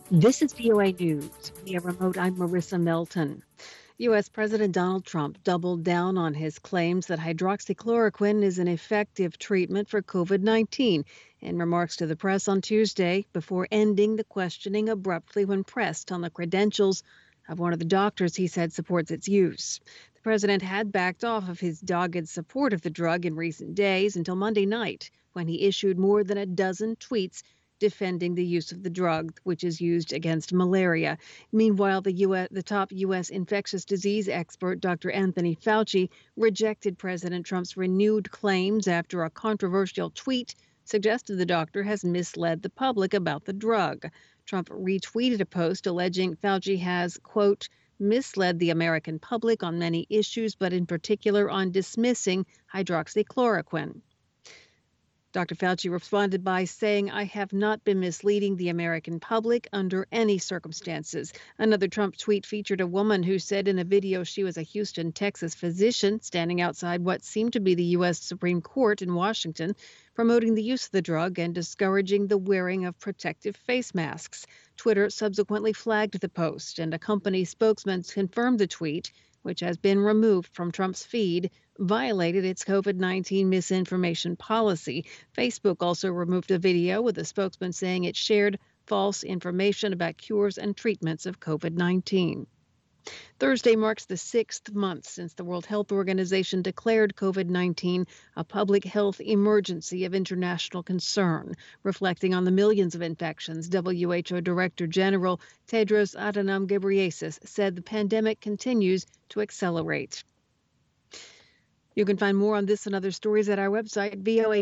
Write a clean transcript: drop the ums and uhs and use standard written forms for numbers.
This is VOA News. Via remote, I'm Marissa Melton. U.S. President Donald Trump doubled down on his claims that hydroxychloroquine is an effective treatment for COVID-19 in remarks to the press on Tuesday before ending the questioning abruptly when pressed on the credentials of one of the doctors he said supports its use. The president had backed off of his dogged support of the drug in recent days until Monday night when he issued more than a dozen tweets defending the use of the drug, which is used against malaria. Meanwhile, the top U.S. infectious disease expert, Dr. Anthony Fauci, rejected President Trump's renewed claims after a controversial tweet suggested the doctor has misled the public about the drug. Trump retweeted a post alleging Fauci has, quote, misled the American public on many issues, but in particular on dismissing hydroxychloroquine. Dr. Fauci responded by saying, I have not been misleading the American public under any circumstances. Another Trump tweet featured a woman who said in a video she was a Houston, Texas physician standing outside what seemed to be the U.S. Supreme Court in Washington, promoting the use of the drug and discouraging the wearing of protective face masks. Twitter subsequently flagged the post, and a company spokesman confirmed the tweet, which has been removed from Trump's feed, violated its COVID-19 misinformation policy. Facebook also removed a video with a spokesman saying it shared false information about cures and treatments of COVID-19. Thursday marks the sixth month since the World Health Organization declared COVID-19 a public health emergency of international concern. Reflecting on the millions of infections, WHO Director General Tedros Adhanom Ghebreyesus said the pandemic continues to accelerate. You can find more on this and other stories at our website, VOA